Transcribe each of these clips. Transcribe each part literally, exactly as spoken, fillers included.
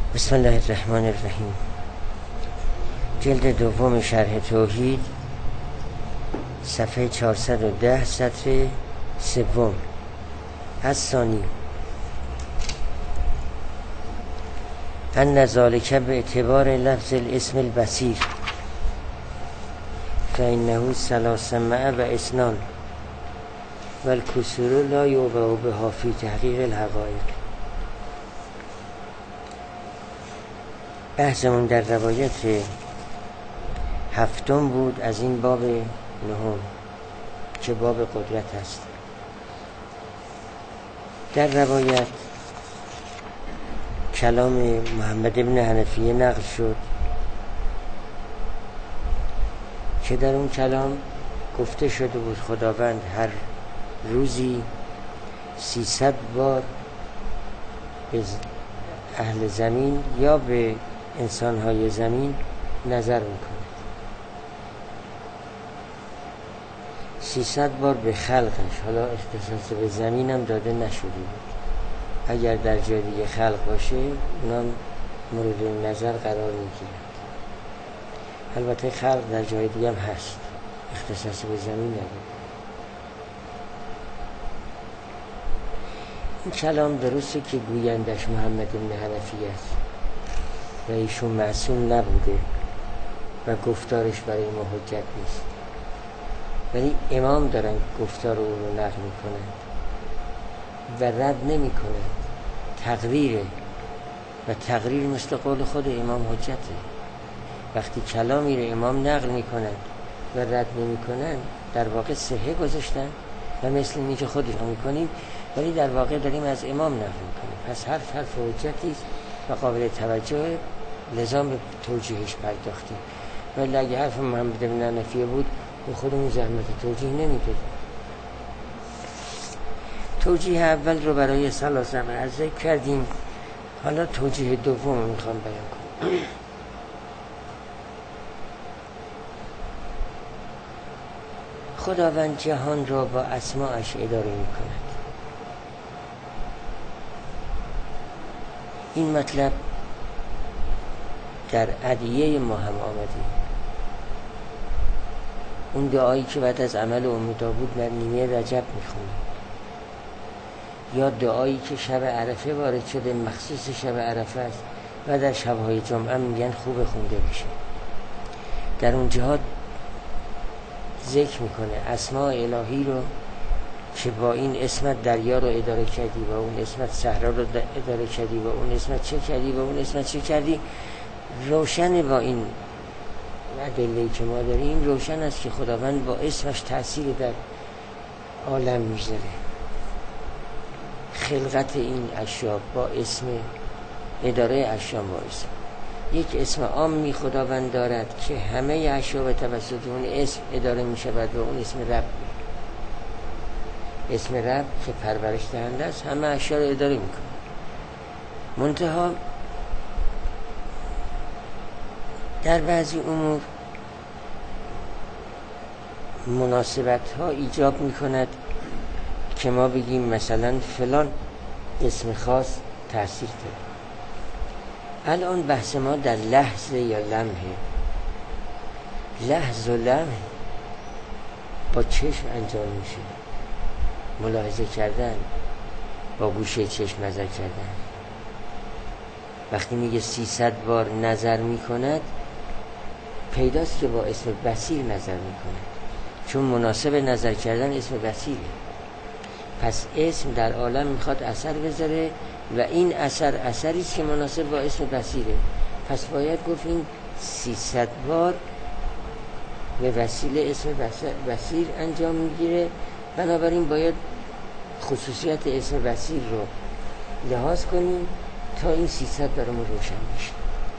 بسم الله الرحمن الرحیم. جلد دوم شرح توحید، صفحه چهارصد و ده، سطر سوم. از ثانی ان ذالک به اعتبار لفظ الاسم البصیر فانه ثلاث مع و اسنان و الکسور لا یوبه بها فی تحقیق الحقایق. بحثمون در روایت هفتم بود از این باب نهم که باب قدرت است. در روایت کلام محمد ابن حنفیه نقل شد که در اون کلام گفته شده بود خداوند هر روزی سیصد بار به اهل زمین یا به انسانهای زمین نظر میکنه. سیصد بار به خلقش، حالا اختصاص به زمین هم داده نشده بود. اگر در جای دیگه خلق باشه اونم مورد نظر قرار میگیرد. البته خلق در جای دیگه هم هست، اختصاص به زمین نداره. این کلام درسته که گویندش محمد بن حنفیه است و ایشون معصوم نبوده و گفتارش برای ما حجت نیست، ولی امام دارن گفتار او رو نقل میکنن و رد نمی کنن، تقریره و تقریر مثل قول خود امام حجته. وقتی کلامی رو امام نقل میکنن و رد نمی کنن در واقع صحه گذاشتن و مثل اینی که خودی رو میکنیم ولی در واقع داریم از امام نقل میکنیم. پس حرف حرف حجتی است و قابل توجه، لزام به توجیهش پرداختیم. ولی اگه حرف محمد بن حنفیه بود به خودمون زحمت توجیه نمیدادیم. توجیه اول رو برای ثلاثه از ذکر کردیم، حالا توجیه دوم رو میخوام بیان کنم. خداوند جهان را با اسماءش اداره میکند. این مطلب در ادعیه ما هم آمده. اون دعایی که بعد از عمل ام داوود در نیمه رجب میخونه، یا دعایی که شب عرفه وارد شده، مخصوص شب عرفه است و در شبهای جمعه میگن خوب خونده بشه. در اون جهات ذکر میکنه اسماء الهی رو که با این اسمت دریا رو اداره کردی، با اون اسمت صحرا رو اداره کردی، با اون اسمت چه کردی، با اون اسمت چه کردی. روشن با این ادله‌ای که ما داریم روشن است که خداوند با اسمش تأثیر در عالم میذاره. خلقت این اشیاء با اسم، اداره اشیاء با اسم. یک اسم عامی خداوند دارد که همه اشیاء به توسط اون اسم اداره میشود و اون اسم رب. اسم رب که پرورش دهنده است همه اشیاء رو اداره میکنه. منتها در بعضی امور مناسبت ها ایجاب میکند که ما بگیم مثلا فلان اسم خاص تأثیر داره. الان بحث ما در لحظه یا لمحه. لحظ و لمح با چشم انجام میشه، ملاحظه کردن، با گوشه چشم نظر کردن. وقتی میگه سیصد بار نظر میکند پیداست که با اسم بصیر نظر میکند، چون مناسب نظر کردن اسم بصیره. پس اسم در عالم میخواد اثر بذاره و این اثر اثری است که مناسب با اسم بصیره. پس باید گفت این سیصد بار به وسیله اسم بصیر انجام میگیره. بنابراین باید خصوصیت اسم بصیر رو لحاظ کنیم تا این سیصد برامون روشن میشه.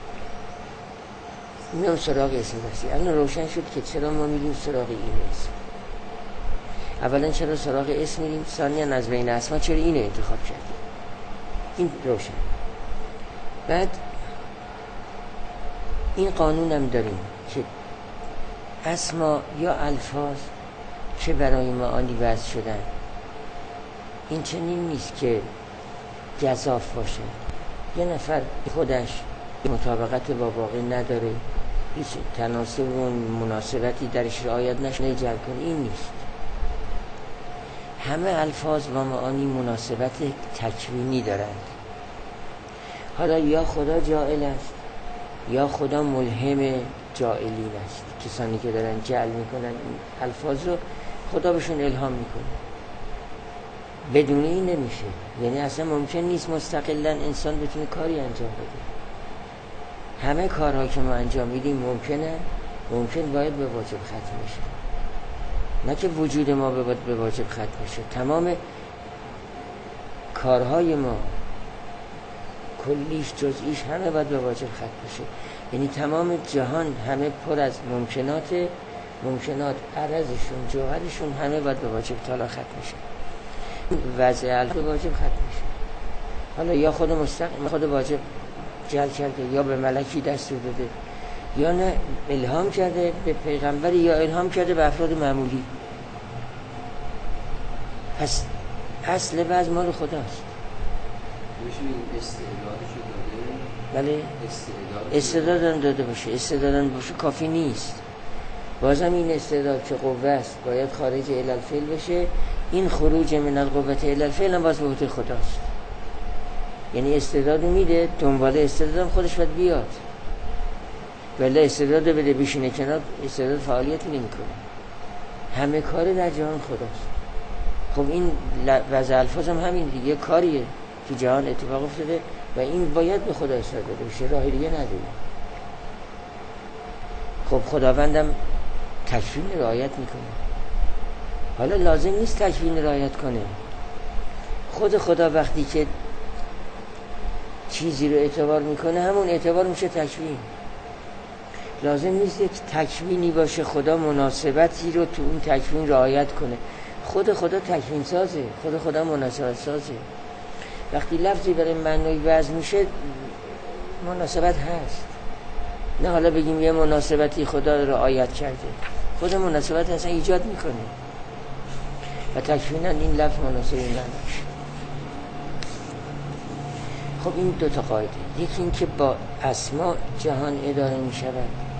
میام سراغ اسم بصیر. الان روشن شد که چرا ما میریم سراغ این اسم. اولا چرا سراغ اسم میریم، ثانیا از بین اسما چرا اینو انتخاب کردیم. این روشن. بعد این قانون هم داریم که اسما یا الفاظ که برای معانی وضع شدن این چنین نیست که گزاف باشه. یه نفر خودش مطابقت با واقع نداره، هیچ تناسب و مناسبتی درش رعایت نشده جلب کنه، این نیست. همه الفاظ و معانی مناسبت تکوینی دارند. حالا یا خدا جاعل است یا خدا ملهم جاعلین است. کسانی که دارن جعل میکنن این الفاظ رو خدا بهشون الهام میکنه. بدون این نمیشه. یعنی اصلا ممکن نیست مستقلا انسان بتونه کاری انجام بده. همه کارها که ما انجام میدیم ممکنه ممکن باید به واجب ختم بشه، نه که وجود ما باید به واجب ختم بشه. تمام کارهای ما کلیش جزئیش همه باید به واجب ختم بشه. یعنی تمام جهان همه پر از ممکنات، ممکنات عرضشون جوهرشون همه باید به واجب تعالی ختم بشه. وضع الف واجب ختم بشه. حالا یا خود مستقیم خود واجب جل کرده یا به ملکی دستور داده یا نه الهام کرده به پیغمبری یا الهام کرده به افراد معمولی. پس اصل بعض مال خداست. بله استعدادم داده باشه، استعدادم باشه کافی نیست. بازم این استعداد که قوه است باید خارج الالفعل بشه. این خروج من القوت الالفعل هم باز به عهده خداست. یعنی استعدادو میده، دنبال استعدادم خودش باید بیاد. ولی استعدادو بده بشینه کنار، استعداد فعالیتی نمیکنه. همه کار در جهان خداست. خب این وضع الفاظ هم همین دیگه کاریه که جهان اتفاق افتاده و این باید به خدا استعداد داده بشه، راه دیگه نداره. خب خداوندم تکوین رعایت میکنه. حالا لازم نیست تکوین رعایت کنه. خود خدا وقتی که چیزی رو اعتبار میکنه همون اعتبار میشه تکوین. لازم نیست یک تکوینی باشه خدا مناسبتی رو تو اون تکوین رعایت کنه. خود خدا تکوین سازه، خود خدا مناسبت سازه. وقتی لفظی برای معنی وضع میشه مناسبت هست. نه حالا بگیم یه مناسبتی خدا رعایت کرده، خود مناسبت اصلا ایجاد میکنه و تکوینا این لفظ مناسب نمیشه. خب این دو تا قاعده، یکی این که با اسما جهان اداره می شود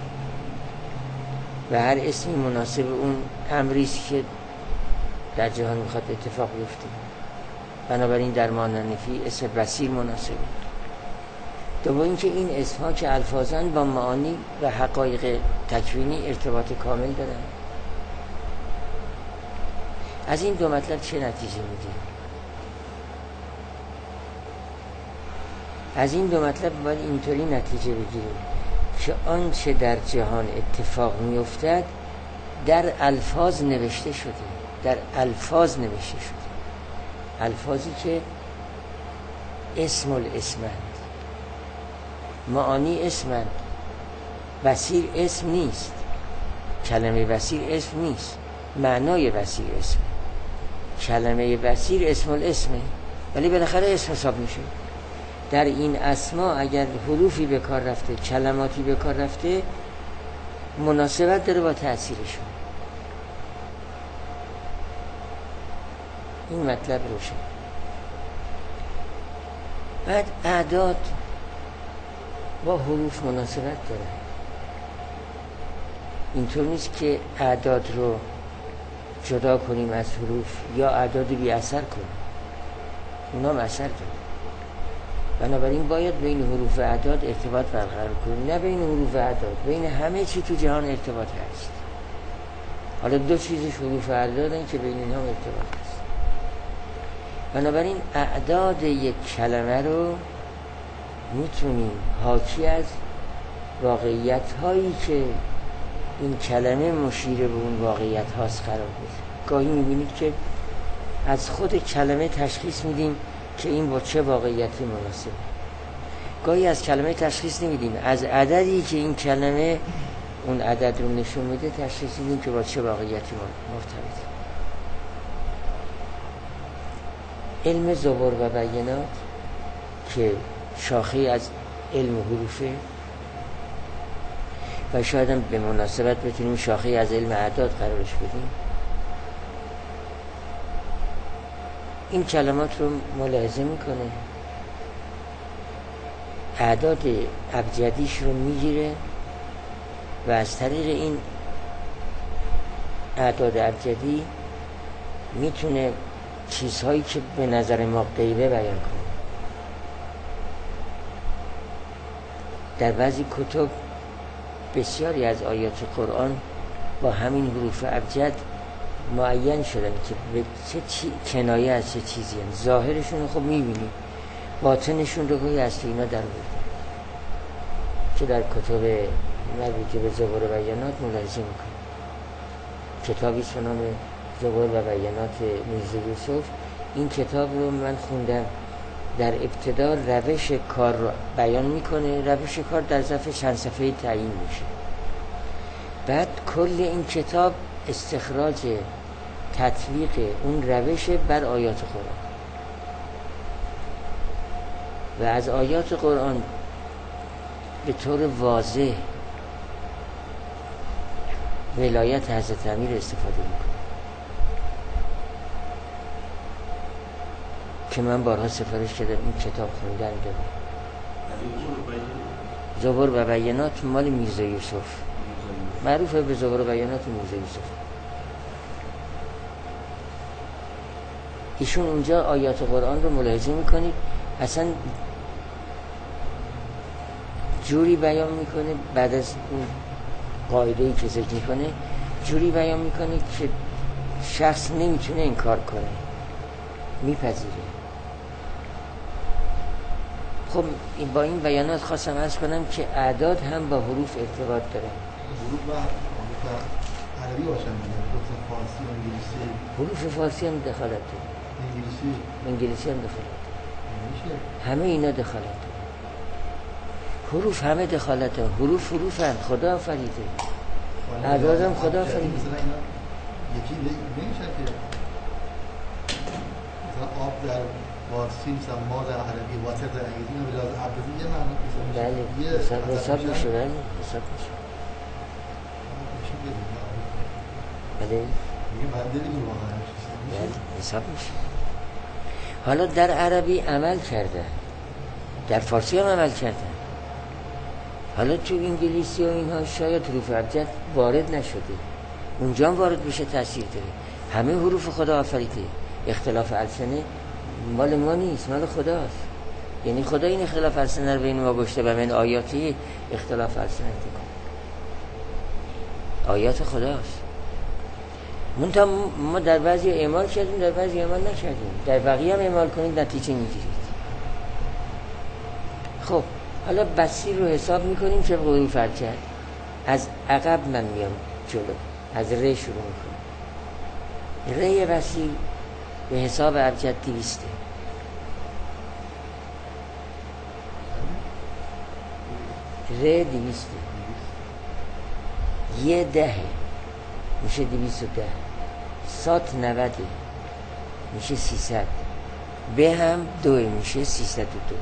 و هر اسمی مناسب اون امریست که در جهان میخواد اتفاق بیفته. بنابراین در ماننفی اسم بصیر مناسبه. دوم این که این اسمها که الفاظن با معانی و حقایق تکوینی ارتباط کامل دارن. از این دو مطلب چه نتیجه میدیم؟ از این دو مطلب باید اینطوری نتیجه بگیریم که آنچه در جهان اتفاق میافتد در الفاظ نوشته شده، در الفاظ نوشته شده، الفاظی که اسم الاسمند، معانی اسمند. بصیر اسم نیست، کلمه بصیر اسم نیست، معنای بصیر اسم. کلمه بصیر اسم الاسمه ولی بالاخره اسم حساب میشه. در این اسما اگر حروفی به کار رفته، کلماتی به کار رفته، مناسبت داره با تأثیرشون. این مطلب روشن. بعد اعداد با حروف مناسبت داره. اینطور نیست که اعداد رو جدا کنیم از حروف یا اعداد بی اثر کنیم، اونا هم اثر داره. بنابراین باید بین حروف اعداد ارتباط برقرار کنیم، نه بین حروف اعداد، بین همه چی تو جهان ارتباط هست. حالا دو چیزش حروف اعدادن که بین اینها ارتباط هست. بنابراین اعداد یک کلمه رو میتونیم حاکی از واقعیت هایی که این کلمه مشیر به اون واقعیت هاست قرار بدیم. گاهی میبینید که از خود کلمه تشخیص میدیم که این با چه واقعیتی مناسبه. گاهی از کلمه تشخیص نمیدیم، از عددی که این کلمه اون عدد رو نشون میده تشخیص میدیم که با چه واقعیتی مرتبطه. علم زبر و بیانات که شاخه از علم حروفه و شاید هم به مناسبت بتونیم شاخه از علم اعداد قرارش بدیم، این کلمات رو ملاحظه میکنه اعداد ابجدیش رو میگیره و از طریق این اعداد ابجدی میتونه چیزهایی که به نظر ما غیبه بیان کنه. در بعضی کتب بسیاری از آیات قرآن با همین حروف ابجد معین شدن که به چه چی... کنایه از چه چیزی هم. ظاهرشون رو خب میبینیم، باطنشون رو گویی از تو اینا در بودن که در کتب مربوطه به زبور و بیانات ملاحظه میکنیم. کتابی به نام زبور و بیانات میرزا یوسف، این کتاب رو من خوندم. در ابتدا روش کار رو بیان میکنه، روش کار در ظرف چند صفحه تعیین میشه. بعد کل این کتاب استخراج تطبیق اون روش بر آیات قرآن و از آیات قرآن به طور واضح ولایت حضرت امیر استفاده میکنه که من بارها سفارش کردم این کتاب خوندن دارم. زبور و بیانات مال میرزا یوسف، معروفه به زبور و بیانات میرزا یوسف. ایشون اونجا آیات قرآن رو ملاحظه میکنید اصلا جوری بیان میکنه، بعد از اون قاعده‌ای که ذکر میکنه جوری بیان میکنه که شخص نمیتونه این کار کنه، میپذیره. خب با این بیانات خواستم عرض کنم که اعداد هم با حروف ارتباط داره. حروف و حروف عربی باشن، حروف فارسی و انگلیسی. حروف فارسی هم دخالت داره، انگلیسی انگلیسی هم دخالت میشه. همه اینا دخالت داره. حروف همه دخالت داره. حروف حروف هم خدا آفریده، اعداد هم خدا آفریده. مثلا اینا یکی نمیشه که مثلا آب در فارسی مثلا ما در عربی واتر در انگلیسی اینا به لحاظ عبدی یه معنی مثلا بله یه حساب حساب میشه. بله حساب میشه. بله میگه من دلیل واقعا بله حساب میشه. حالا در عربی عمل کرده، در فارسی هم عمل کرده، حالا تو انگلیسی و اینها شاید حروف ابجد وارد نشده، اونجا هم وارد بشه تاثیر داره. همه حروف خدا آفریده، اختلاف السنه مال ما نیست، مال خداست. یعنی خدا این اختلاف السنه رو بین ما گشته و بین آیاتی اختلاف السنه کنه. آیات خداست. منتها ما در بعضی اعمال کردیم، در بعضی اعمال نکردیم. در بقیه هم اعمال کنید نتیجه میگیرید. خب حالا بصیر رو حساب میکنیم که حروف ابجد. از عقب من میام جلو، از ر شروع میکنم. ر بصیر به حساب ابجد دویسته. ر دویسته. یه دهه میشه دویست و ده. سات نوده میشه سیصد. به هم دوه میشه سیصد و دو.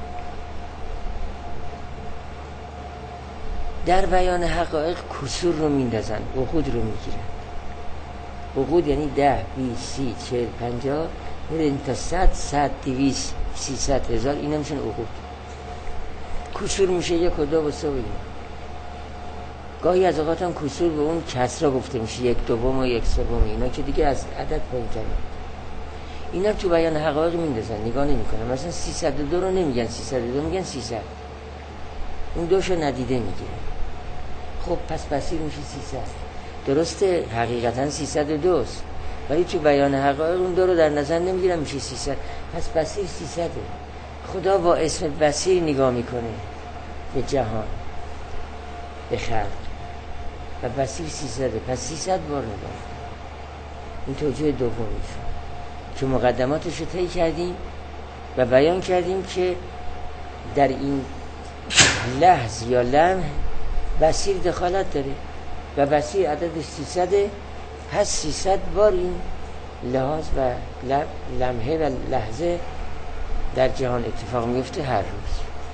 در بیان حقایق کسور رو میندازن، عقود رو میگیرن. عقود یعنی ده، بیس، سی، چهل، پنجاه میرین تا صد، صد، دویست، سیصد، هزار. اینا میشن عقود. کسور میشه یک و دو و سه و اینا. گاهی از اوقات هم کسور به اون کسرا گفته میشه، یک دوم و یک سوم، اینا که دیگه از عدد پایین‌تره. اینا تو بیان حقایق میندازن، نگاه نمیکنن. مثلا سیصد و دو رو نمیگن سیصد و دو، میگن سیصد. اون دوشو ندیده میگیره. خب پس بصیر میشه سیصد. درسته حقیقتا سیصد و دو است، ولی تو بیان حقایق اون دو رو در نظر نمیگیرن، میشه سیصد. پس بصیر سیصده. خدا با اسم بصیر نگاه میکنه به جهان، به خلق، و بصیر سیصده. پس سیصد بار نگاه. این توجیه دومیش که مقدماتش رو طی کردیم و بیان کردیم که در این لحظ یا لمح بصیر دخالت داره و بصیر عددش سیصده. هست سیصد بار این لحاظ و لمحه و لحظه در جهان اتفاق میفته هر روز.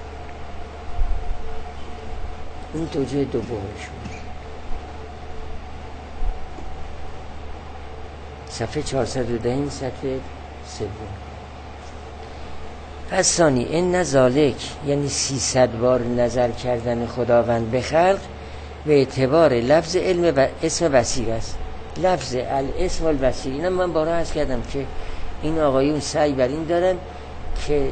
این توجیه دومیش. صفحه چهارصد و ده، صفحه سوم. پس ثانی این نزالک یعنی سیصد بار نظر کردن خداوند به خلق به اعتبار لفظ علم و اسم بصیر است. لفظ الاسم البصیر، اینا من بارها عرض کردم که این آقایون سعی بر این دارن که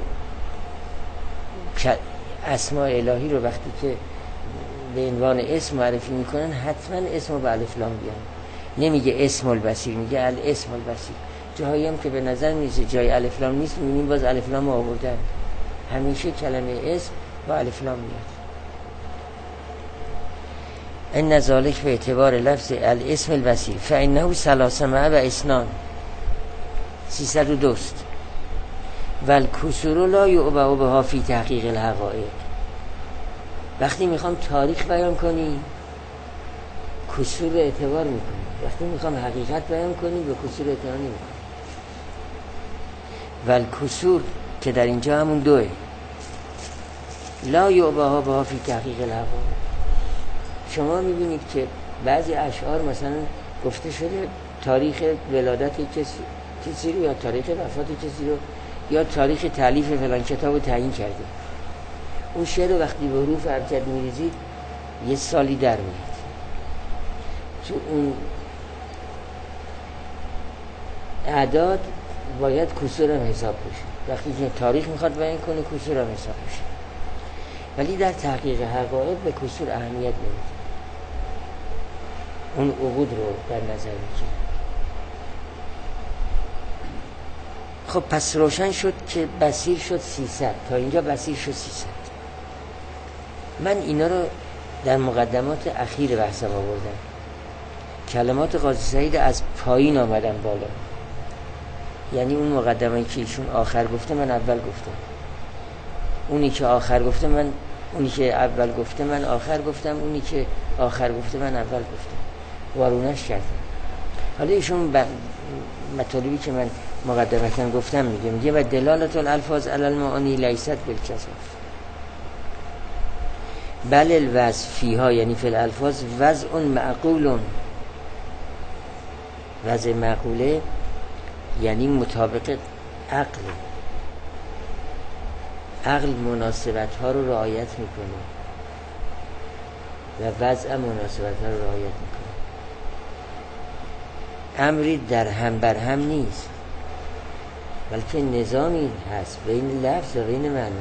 اسماء الهی رو وقتی که به عنوان اسم معرفی میکنن حتما اسم رو به الف لام بیان. نمیگه اسم البصیر، میگه الاسم البصیر. جایی هم که به نظر میرسه جای الف لام نیست میبینیم باز الف لام آوردن. همیشه کلمه اسم با الف لام میاد. ان ذالک به اعتبار لفظ الاسم البصیر فانه ثلاثمائه و اسنان سیصد و دوست و الکسور لا یعبأ بها فی تحقیق الحقایق. وقتی میخوام تاریخ بیان کنی کسور اعتبار میکنی، وقتی میخوام حقیقت بیان کنی به کسور اعتبار نمیکنی. و الکسور که در اینجا همون دوه، لا یعبأ بها فی تحقیق الحقایق. شما میبینید که بعضی اشعار مثلا گفته شده تاریخ ولادت کسی کسی رو یا تاریخ وفات کسی رو یا تاریخ تالیف فلان کتاب رو تعیین کرده. اون شعر رو وقتی به حروف ابجد میریزید یه سالی در میاد. تو اون اعداد باید کسور هم حساب بشه. وقتی که تاریخ میخواد بیان کنه کسور هم حساب بشه. ولی در تحقیق حقایق به کسور اهمیت نمیده. اون عقود رو در نظر میگیره. خب پس روشن شد که بصیر شد سیصد. تا اینجا بصیر شد سیصد. من اینا رو در مقدمات اخیر بحثم آوردم. کلمات قاضی سعید از پایین آمدن بالا. یعنی اون مقدمه‌ای که ایشون آخر گفته من اول گفتم. اونی که آخر گفته من اونی که اول گفته من آخر گفتم. اونی که آخر گفته من اول گفتم. وارونش کردم. حالا ایشون ب... مطالبی که من مقدمتاً گفتم میگه میگه و دلالت الالفاظ علی المعانی لیست بالکسف بل الوضع فیها یعنی فی الالفاظ وضع معقول. وضع معقوله یعنی مطابق عقل. عقل مناسبت ها رو رعایت میکنه و وضع مناسبت ها رو رعایت میکنه. امری در هم بر هم نیست بلکه نظامی هست بین لفظ و بین معنا.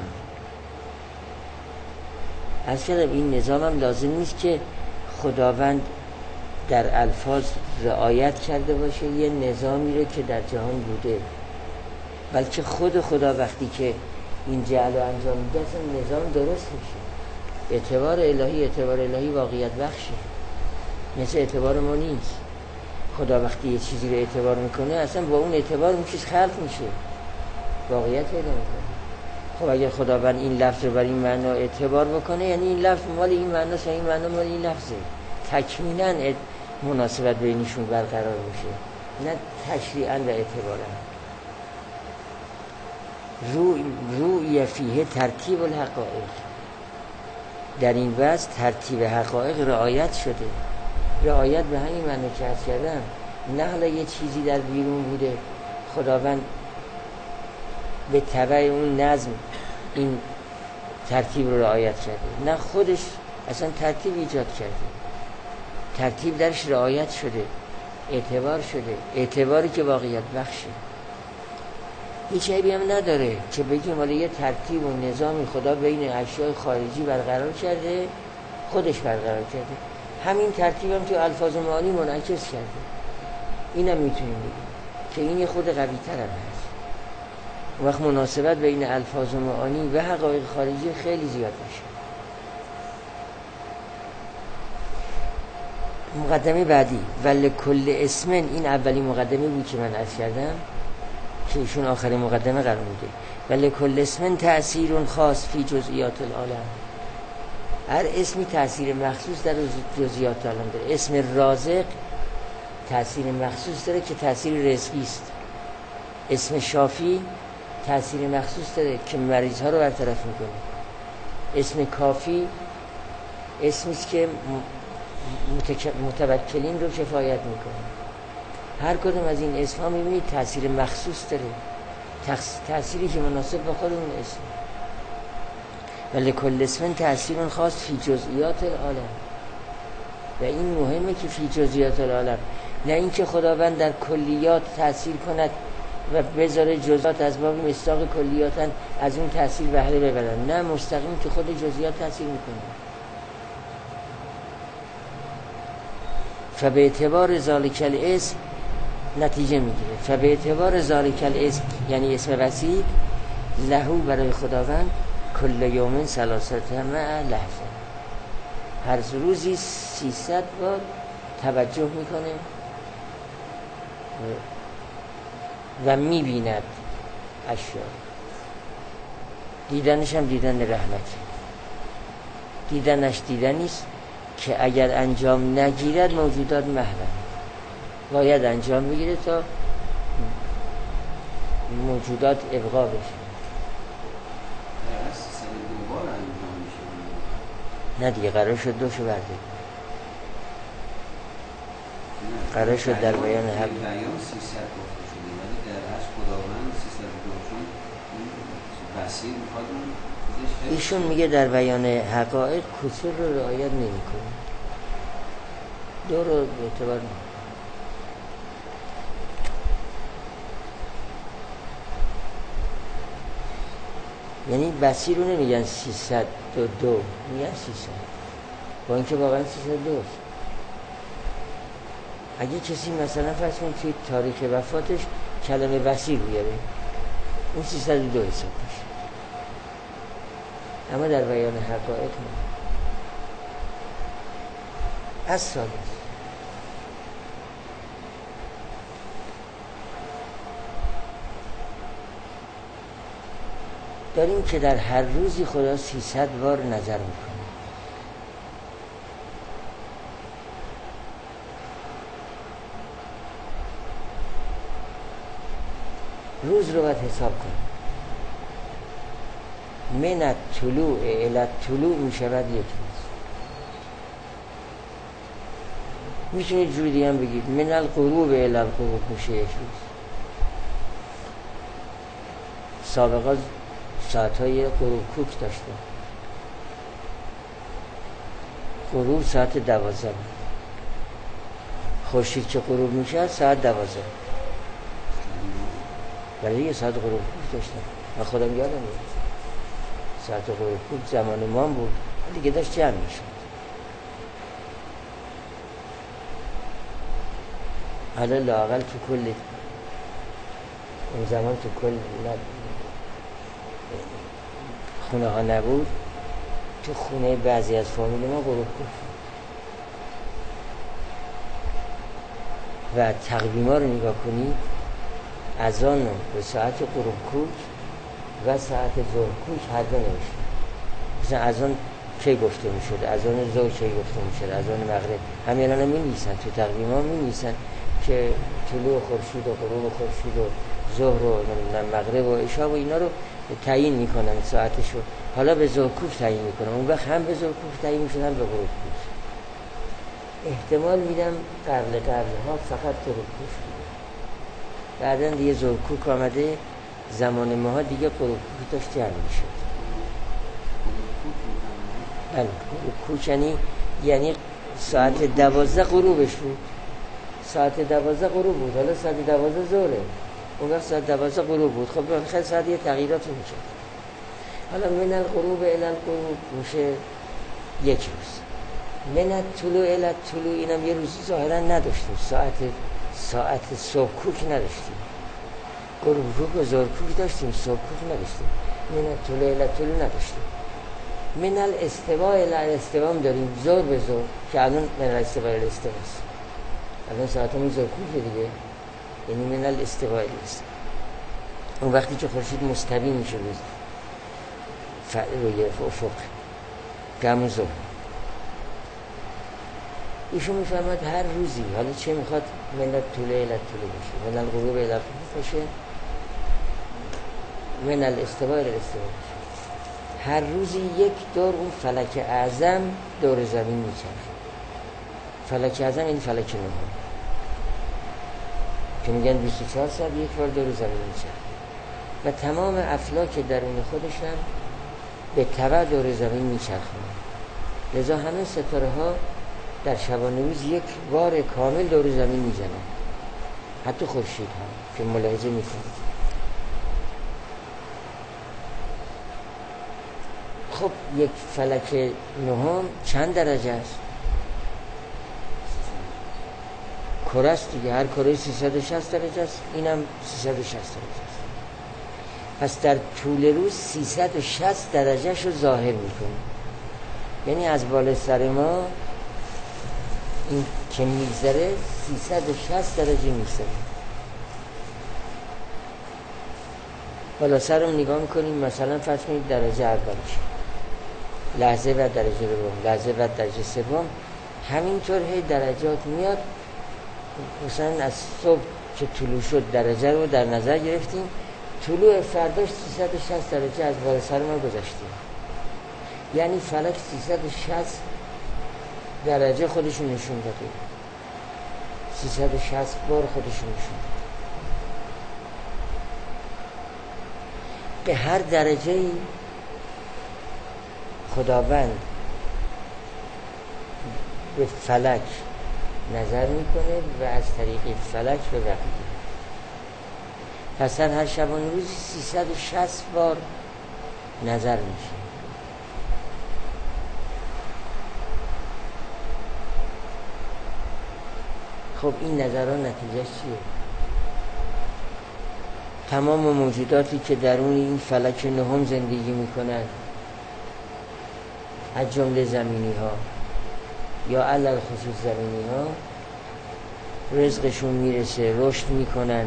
از کردم این نظام هم لازم نیست که خداوند در الفاظ رعایت کرده باشه یه نظامی رو که در جهان بوده، بلکه خود خدا وقتی که این جعل رو انجام میده اصلا نظام درست میشه. اعتبار الهی اعتبار الهی واقعیت بخشه، مثل اعتبار ما نیست. خدا وقتی یه چیزی رو اعتبار میکنه اصلا با اون اعتبار اون چیز خلق میشه، واقعیت پیدا میکنه. خب اگر خداوند این لفظ رو بر این معنا اعتبار بکنه یعنی این لفظ مال این معناست و این معنا مال این لفظه، تکمیلا مناسبت بینشون برقرار میشه، نه تشریعا و اعتبارا. روی روی فیه ترتیب الحقائق، در این وضع ترتیب حقایق رعایت شده. رعایت به همین معنی که عرض کردم، نه حالا یه چیزی در بیرون بوده خداوند به تبع اون نظم این ترتیب رو رعایت کرده، نه خودش اصلا ترتیب ایجاد کرده، ترتیب درش رعایت شده، اعتبار شده، اعتباری که واقعیت بخشه. هیچ عیبی هم نداره که بگیم ولی یه ترتیب و نظامی خدا بین اشیاء خارجی برقرار کرده، خودش برقرار کرده. همین ترتیب هم تو الفاظ معانی منعکس کرده. اینم میتونیم بگیم که این یه خود قوی تر هم هست. وقت مناسبت بین الفاظ معانی و حقایق خارجی خیلی زیاد میشه. مقدمه بعدی ولکل اسم، این اولی مقدمه بود که من عرض کردم که ایشون آخرین مقدمه قرار میده. ولکل اسم تأثیر خاص فی جزئیات العالم، هر اسمی تأثیر مخصوص در جزئیات عالم داره. اسم رازق تأثیر مخصوص داره که تأثیر رزقی است. اسم شافی تأثیر مخصوص داره که مریض ها رو برطرف میکنه. اسم کافی اسمی است که متوکلین رو کفایت میکنه. هر کدوم از این اسم‌ها میبینید تأثیر مخصوص داره. تأثیری که مناسب با خود اون اسم. ولی کل اسم تأثیر خاص فی جزئیات العالم، و این مهمه که فی جزئیات العالم، نه اینکه خداوند در کلیات تأثیر کند و بذاره جزئیات از باب مصداق کلیاتن از اون تأثیر بهره ببرن، نه مستقیم که خود جزئیات تأثیر میکنه. فبه اعتبار ذالک الاسم نتیجه میگیره، فبه اعتبار ذالک الاسم یعنی اسم وسیع، لهو برای خداوند کل یوم ثلاثت مع لحظه، هر روزی سیصد بار توجه میکنه و میبیند اشیاء. دیدنش هم دیدن رحمت، دیدنش دیدنیست که اگر انجام نگیرد موجودات محرم، باید انجام بگیره تا موجودات ابقا بشه. نه دیگه قرار شد دوشو برده، قرار شد در بیان حق ایشون میگه در بیان حقایق کسر رو رعایت نمی کنه، دو رو اعتبار نمی. یعنی بصیر رو نمیگن سیصد و دو، میگن سیصد، با اینکه واقعا سیصد و دوست. اگه کسی مثلا فرض کنید توی تاریخ وفاتش کلمه بصیر بیاره، اون سیصد و دو حساب میشه، اما در بیان حقایق نه. از سالس داریم که در هر روزی خدا سیصد بار نظر میکنه. روز رو باید حساب کنیم. من الطلوع الی الطلوع میشود یک روز. میتونید جوری دیگه هم بگید من الغروب الی الغروب میشه یک روز. سابقا ساعتهای غروب کوک داشته، غروب ساعت دوازده بود، خورشید که غروب میشه ساعت دوازده، ولی یه ساعت غروب کوک داشتم. من خودم یادم میاد ساعت غروب کوک زمان ما بود، دیگه داشت جمع میشد. حالا لااقل تو کل اون زمان تو کل خونه ها نبود، تو خونه بعضی از فامیل ما غروب کوک و تقویم ها رو نگاه کنید، اذان به ساعت غروب کوک و ساعت ظهر کوک هر دو نمیشه. مثلا اذان کی گفته میشد، اذان ظهر کی گفته میشد، اذان مغرب همین الان می‌نویسن تو تقویم ها، می‌نویسن که طلوع خورشید و غروب خورشید و ظهر و مغرب و عشاء و اینا رو تعیین میکنن ساعتشو. حالا به ظهر کوک تعیین میکنن، اون وقت هم به ظهر کوک تعیین میشد هم به غروب کوک. احتمال میدم قبل قبل ها فقط غروب کوک بود، بعدن دیگه ظهر کوک آمده، زمان ماها دیگه غروب کوک داشت جمع میشد. بله غروب کوک یعنی یعنی ساعت دوازده غروبش بود، ساعت دوازده غروب بود، حالا ساعت دوازده ظهره، اون وقت ساعت دوازده غروب بود. خب بخیر ساعت یه تغییرات میشه. حالا من الغروب الی الغروب میشه یک روز. من الطلوع الی الطلوع اینم یه روزی ظاهرا نداشتیم، ساعت ساعت صبح کوک نداشتیم، غروب کوک و ظهر کوک داشتیم، صبح کوک نداشتیم. من الطلوع الی الطلوع نداشتیم. من الاستواء الی الاستواء داریم، ظهر به ظهر، که الان من الاستواء الی الاستواء است، الان ساعت همون ظهر کوک دیگه، یعنی من الاستواء الی الاستواء. اون وقتی که خورشید مستوی میشه روز روی افق که همون ظهر. ایشون میفرماد هر روزی، حالا چه میخواد من الطلوع الی الطلوع بشه، من الغروب الی الغروب بشه، من الاستواء الی الاستواء بشه، هر روزی یک دور اون فلک اعظم دور زمین میچرخه. فلک اعظم این فلک نهم که میگن بیست و چهار ساعت یک بار دور زمین میچرخه. و تمام افلاک درون خودش هم به تبع دور زمین میچرخند. لذا همه ستاره ها در شبانه روز یک بار کامل دور زمین میزنند، حتی خورشید هم که ملاحظه میکنید. خب یک فلک نهم چند درجه است؟ کره است دیگه، هر کره سیصد و شصت درجه است، اینم سیصد و شصت درجه است. پس در طول روز سیصد و شصت درجه شو ظاهر میکنه. یعنی از بالا سر ما این که میگذره سیصد و شصت درجه میگذره. بالا سر رو نگاه میکنیم، مثلا فرض کنید درجه اولش، لحظه بعد درجه دوم، لحظه بعد درجه سوم، همینطور هی درجات میاد. مثلا از صبح که طلوع شد درجه رو در نظر گرفتیم، طلوع فرداش سیصد و شصت درجه از بالا سر ما گذاشتیم. یعنی فلک سیصد و شصت درجه خودشون نشون داده، سیصد و شصت بار خودشون نشون داده. به هر درجه خداوند به فلک نظر میکنه و از طریق فلک به بقیه. پس هر شبانه روزی سیصد و شصت بار نظر میشه. خب این نظران نتیجه چیه؟ تمام موجوداتی که درون این فلک نهم زندگی میکنن، از جمله زمینی ها یا علل خصوص زمینی ها، رزقشون میرسه، رشد میکنن،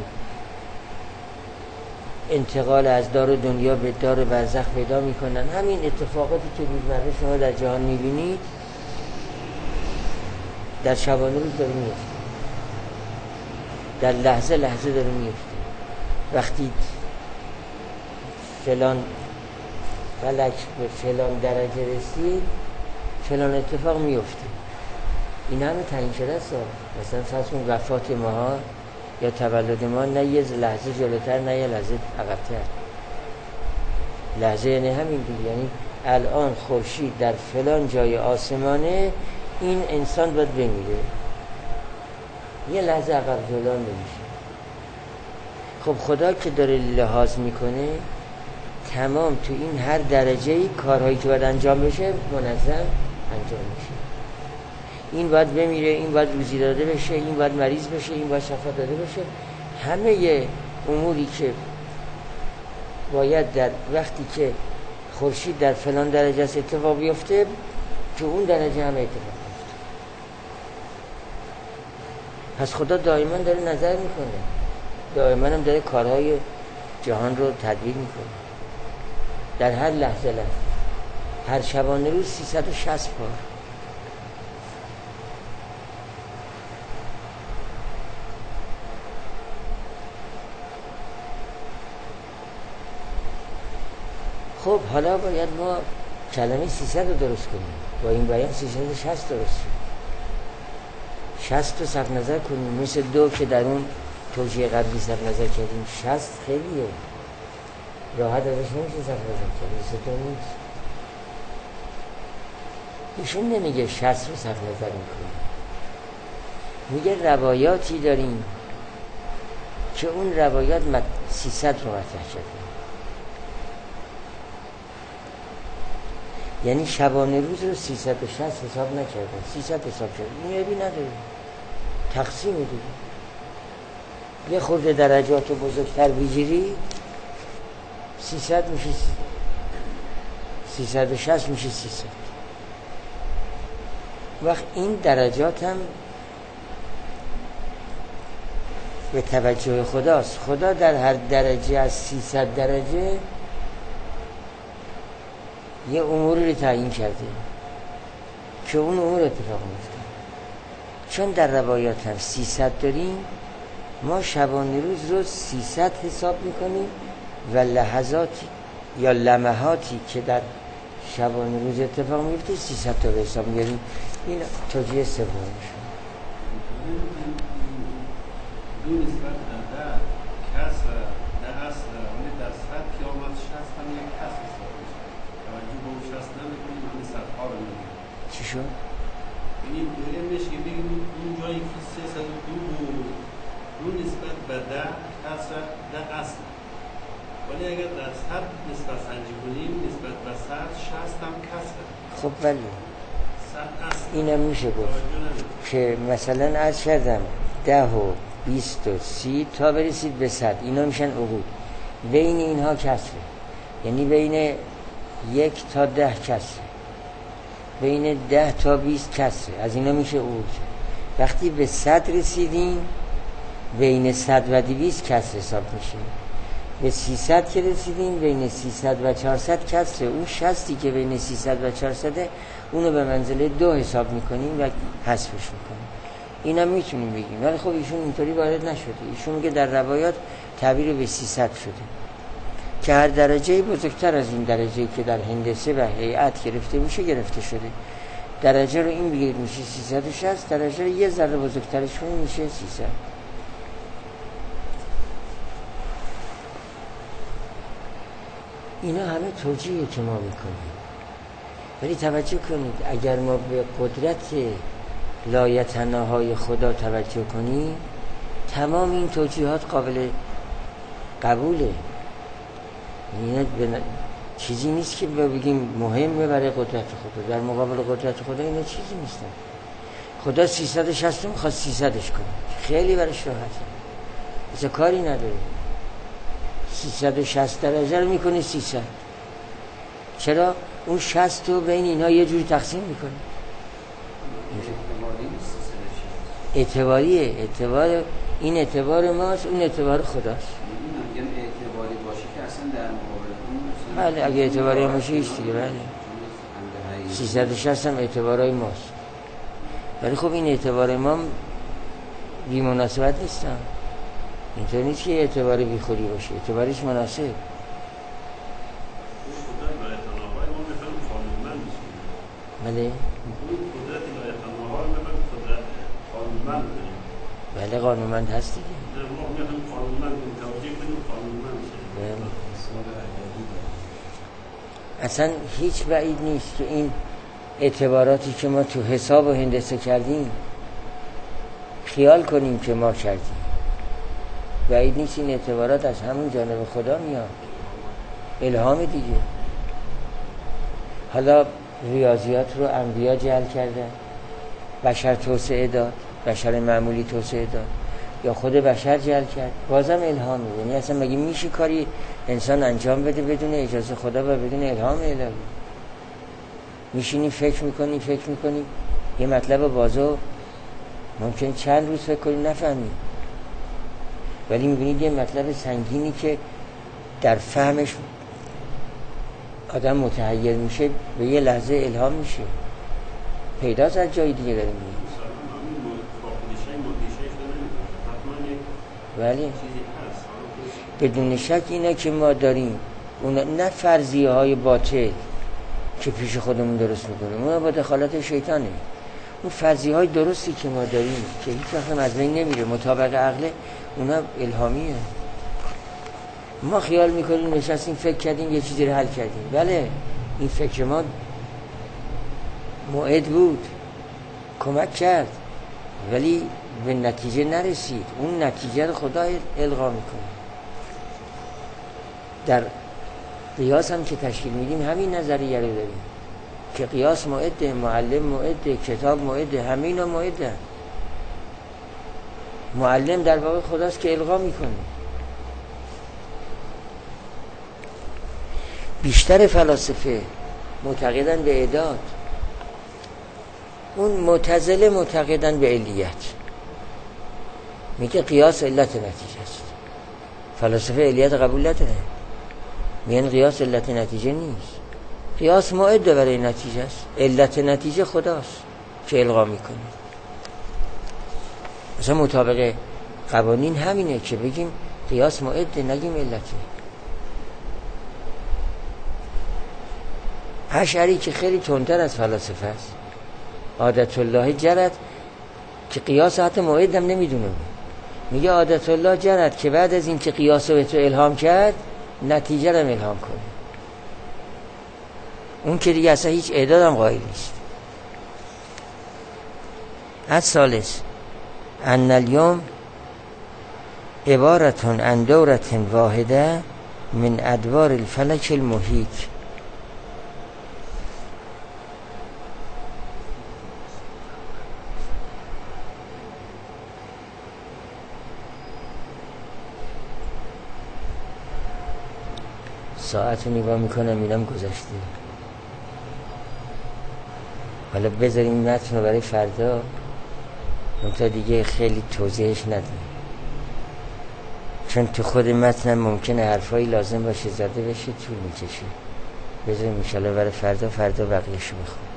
انتقال از دار دنیا به دار برزخ پیدا میکنن. همین اتفاقاتی که روزمره شما در جهان میبینید در شبانه روز داره میفته، در لحظه لحظه داره میفته. وقتی فلان فلک به فلان درجه رسید فلان اتفاق میفته. این همه تعیین شده است. مثلا فرض کن وفات ماها یا تولد ما نه یه لحظه جلوتر نه یه لحظه عقب‌تر. لحظه یعنی همین دیگه، یعنی الان خورشید در فلان جای آسمانه، این انسان باید بمیره، یه لحظه عقب جلو نمیشه. خب خدا که داره لحاظ میکنه تمام تو این هر درجه‌ای کارهایی که باید انجام بشه منظم انجام میشه. این باید بمیره، این باید روزی داده بشه، این باید مریض بشه، این باید شفا داده بشه. همه اموری که باید در وقتی که خورشید در فلان درجه است اتفاق بیفته، تو اون درجه هم اتفاق بیفته. پس خدا دائما داره نظر میکنه، دائما هم داره کارهای جهان رو تدبیر میکنه در هر لحظه لحظه. هر شبانه روز سیصد و شصت بار. خب حالا باید ما کلمه سیصد رو درست کنیم، با این بیان سیصد و شصت درست شد. شصت رو صرف نظر کنیم، مثل دو که در اون توجیه قبلی صرف نظر کردیم. شصت خیلیه، راحت ازش نمیشه صرف نظر کرد، مثل دو نیست. ایشون نمیگه شصت رو صرف نظر میکنیم، میگه روایاتی داریم که اون روایات سیصد رو مطرح کرده. یعنی شبانه روز رو سیصد و شصت حساب نکردن، سیصد حساب کردن. این عیبی نداره، تقسیم دیگه. یه خورده درجات رو بزرگتر بگیری سیصد میشه، سیصد و شصت میشه سیصد. وقت این درجات هم به توجه خداست. خدا در هر درجه از سیصد درجه یه اموری رو تعیین کرده که اون امور اتفاق میفته. چون در روایات هم سیصد داریم، ما شبانه روز رو سیصد حساب میکنیم و لحظاتی یا لمحاتی که در شبانه روز اتفاق میفته سیصد تا به حساب میاریم. این توجیه سوم میشه. دو نسبت اندر کسر نه اصل اونی در شد؟ این علمش که بگیم اون جایی که سیصد و دو بود اون نسبت به ده کسر ده اصل، ولی اگر در صد نسبت سنجی کنیم نسبت به صد شصت هم کسر. خب ولی صد اصل اینم میشه گفت که مثلا عرض کردم ده و بیست و سی تا برسید به صد، اینا میشن عقود. بین اینها کسره، یعنی بین یک تا ده کسره، بین ده تا بیست کسره، از اینا میشه عقود. وقتی به صد رسیدیم بین صد و دویست کسر حساب میشه. به سیصد که رسیدیم بین سیصد و چهارصد کسره. اون شصتی که بین سیصد و چهارصد اونو به منزله دو حساب میکنیم و حذفش میکنیم. اینا میتونیم بگیم، ولی خب ایشون اینطوری وارد نشده. ایشون میگه در روایات تعبیر به سیصد شده که هر درجه بزرگتر از این درجه‌ای که در هندسه و هیئت گرفته میشه گرفته شده. درجه رو این بگیرید میشه سیصد و شصت، درجه رو یه ذره بزرگترش کنید میشه سیصد. اینا همه توجیهی که ما میکنیم، ولی توجه کنید اگر ما به قدرت لایتناهای خدا توجه کنیم تمام این توجیهات قابل قبوله. این چیزی نیست که بگیم مهمه برای قدرت خدا. در مقابل قدرت خدا اینا چیزی نیستن. خدا سیصد و شصت میخواد سیصدش کنه، خیلی برش راحته، اصلا کاری نداره. سیصد و شصت درجه رو میکنه سیصد. چرا؟ اون شصت رو بین اینا یه جوری تقسیم میکنه. اعتباریه، اعتبار این اعتبار ماست، اون اعتبار خداست. میگم اعتباری باشه که اصلا در مقابل اون، بله اگه اعتباری باشه هیچ دیگه. بله سیصد و شصت هم اعتبارای ماست، ولی خب این اعتبار ما بی مناسبت نیستن. اینطور نیست که اعتبار بی خودی باشه، اعتبارش مناسب. بله بله قانونمند هست دیگه. اصلا هیچ بعید نیست که این اعتباراتی که ما تو حساب و هندسه کردیم خیال کنیم که ما کردیم. بعید نیست این اعتبارات از همون جانب خدا میاد، الهام دیگه. حالا ریاضیات رو انبیا جعل کردن، بشر توسعه داد، بشر معمولی توسعه داد، یا خود بشر جعل کرد، بازم الهامه. یعنی اصلا مگه میشه کاری انسان انجام بده بدون اجازه خدا و بدون الهام الهی؟ میشینی فکر میکنی فکر میکنی یه مطلب بازو ممکن چند روز فکر کنی نفهمی، ولی میبینید یه مطلب سنگینی که در فهمش آدم متحیر میشه به یه لحظه الهام میشه، پیداست از جای دیگه داره میاد. ولی بدون شک اینه که ما داریم اونا نه فرضیه های باطل که پیش خودمون درست میکنیم، اونا با دخالت شیطانه. اون فرضیه های درستی که ما داریم که هیچ وقت از بین نمیره، مطابق عقله، اونا الهامیه. ما خیال میکنیم نشستیم فکر کردیم یه چیزی رو حل کردیم، بله این فکر ما موعد بود، کمک کرد، ولی به نتیجه نرسید. اون نتیجه رو خدا القا میکنه. در قیاس هم که تشکیل میدیم همین نظریه رو داریم که قیاس موعده، معلم موعده، کتاب موعده، همه اینا موعده. معلم در واقع خداست که القا میکنه. بیشتر فلاسفه معتقدن به اعداد، اون معتزله معتقدن به علیت. میگه قیاس علت نتیجه است. فلاسفه علیت قبول نداره، میگن قیاس علت نتیجه نیست. قیاس موعده برای نتیجه است، علت نتیجه خداست که القا میکنه. مثلا مطابق قوانین همینه که بگیم قیاس موعده، نگیم علته. اشعری که خیلی تندتر از فلاسفه است، عادت الله جرد که قیاس حتی موعد هم نمیدونه، میگه عادت الله جرد که بعد از این که قیاس رو به تو الهام کرد نتیجه رو الهام کنه. اون که دیگه اصلا هیچ اعداد هم قائل نیست. الثالث ان اليوم عبارة عن دورة واحدة من ادوار الفلک المحیط. ساعت رو نگاه میکنم میرم گذشته. حالا بذاریم متن رو برای فردا، منتها دیگه خیلی توضیحش ندیم، چون تو خود متن ممکنه حرفایی لازم باشه زده بشه، طول میکشه. بذاریم انشالله برای فردا، فردا بقیه‌شو بخونیم.